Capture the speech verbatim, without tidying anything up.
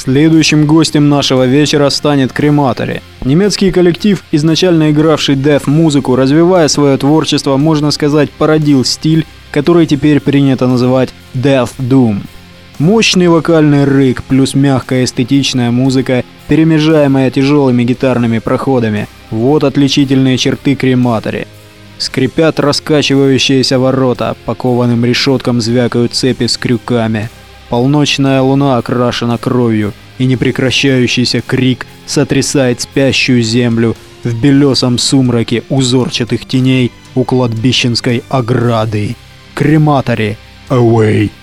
Следующим гостем нашего вечера станет Крематори. Немецкий коллектив, изначально игравший дэф-музыку, развивая свое творчество, можно сказать, породил стиль, который теперь принято называть Death Doom. Мощный вокальный рык плюс мягкая эстетичная музыка, перемежаемая тяжелыми гитарными проходами – вот отличительные черты Крематори. Скрипят раскачивающиеся ворота, по кованым решеткам звякают цепи с крюками. Полночная луна окрашена кровью, и непрекращающийся крик сотрясает спящую землю в белесом сумраке узорчатых теней у кладбищенской ограды. Крематори, away!